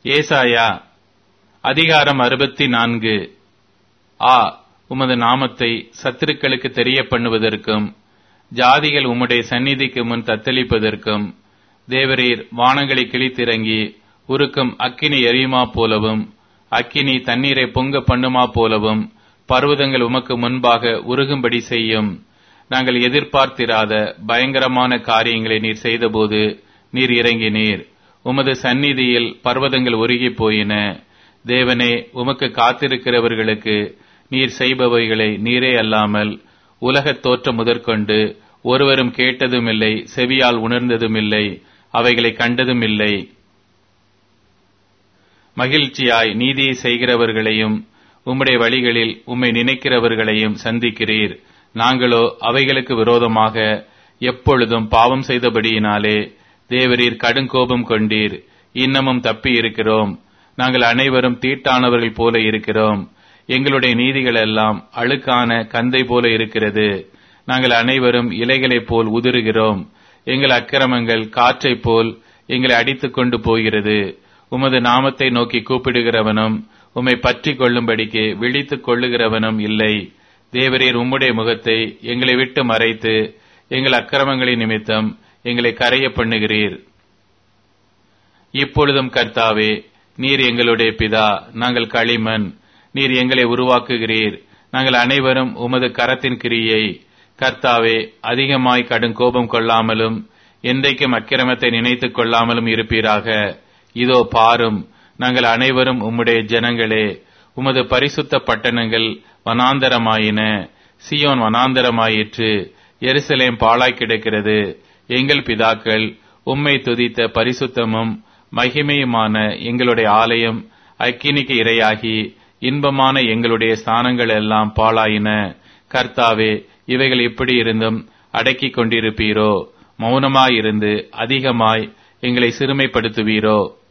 ஏசாயா அதிகாரம் 64. உமது நாமத்தை சத்துருக்களுக்கு தெரிய பண்ணுவதற்கும் ஜாதிகள் உம்முடைய சந்நிதிக்கு முன் தத்தளிப்பதற்கும் தேவரீர் வானங்களை கிழித்திறங்கி உருக்கும் அக்கினி எரியுமா போலவும் அக்கினி தண்ணீரை பொங்க பண்ணுமா போலவும் பர்வதங்கள் உமக்கு முன்பாக உருகும்படி செய்யும். நாங்கள் எதிர்பார்த்திராத பயங்கரமான காரியங்களை நீர் செய்தபோது நீர் இறங்கினீர். உமது சந்நிதியில் பர்வதங்கள் உருகி போயின. தேவனே, உமக்கு காத்திருக்கிறவர்களுக்கு நீர் செய்பவைகளை நீரே அல்லாமல் உலகத் தோற்றம் முதற்கொண்டு ஒருவரும் கேட்டதும் இல்லை, செவியால் உணர்ந்ததும் இல்லை, அவைகளை கண்டதும் இல்லை. மகிழ்ச்சியாய் நீதியை செய்கிறவர்களையும் உம்முடைய வழிகளில் உம்மை நினைக்கிறவர்களையும் சந்திக்கிறீர். நாங்களோ அவைகளுக்கு விரோதமாக எப்பொழுதும் பாவம் செய்தபடியினாலே தேவரீர் கடுங்கோபம் கொண்டீர். இன்னமும் தப்பி இருக்கிறோம். நாங்கள் அனைவரும் தீட்டானவர்கள் போல இருக்கிறோம். எங்களுடைய நீதிகள் எல்லாம் அழுக்கான கந்தை போல இருக்கிறது. நாங்கள் அனைவரும் இலைகளைப் போல் உதிருகிறோம். எங்கள் அக்கிரமங்கள் காற்றைப் போல் எங்களை அடித்துக் கொண்டு போகிறது. உமது நாமத்தை நோக்கி கூப்பிடுகிறவனும் உம்மை பற்றி கொள்ளும்படிக்கு விழித்துக் கொள்ளுகிறவனும் இல்லை. தேவரீர் உம்முடைய முகத்தை எங்களை விட்டு மறைத்து எங்கள் அக்கிரமங்களின் நிமித்தம் எங்களை கரைய பண்ணுகிறீர். இப்பொழுதும் கர்த்தாவே, நீர் எங்களுடைய பிதா, நாங்கள் களிமண். நீர் எங்களை உருவாக்குகிறீர். நாங்கள் அனைவரும் உமது கரத்தின் கிரியை. கர்த்தாவே, அதிகமாய் கடும் கோபம் கொள்ளாமலும் என்றைக்கும் அக்கிரமத்தை நினைத்துக் கொள்ளாமலும் இருப்பீராக. இதோ பாரும், நாங்கள் அனைவரும் உம்முடைய ஜனங்களே. உமது பரிசுத்த பட்டணங்கள் வனாந்தரமாயின. சீயோன் வனாந்தரமாயிற்று. எருசலேம் பாழாய் கிடக்கிறது. எங்கள் பிதாக்கள் உம்மை துதித்த பரிசுத்தமும் மகிமையுமான எங்களுடைய ஆலயம் அக்கினிக்கு இரையாகி இன்பமான எங்களுடைய ஸ்தானங்கள் எல்லாம் பாழாயின. கர்த்தாவே, இவைகள் இப்படி இருந்தும் அடக்கிக் கொண்டிருப்பீரோ? மௌனமாயிருந்து அதிகமாய் எங்களை சிறுமைப்படுத்துவீரோ?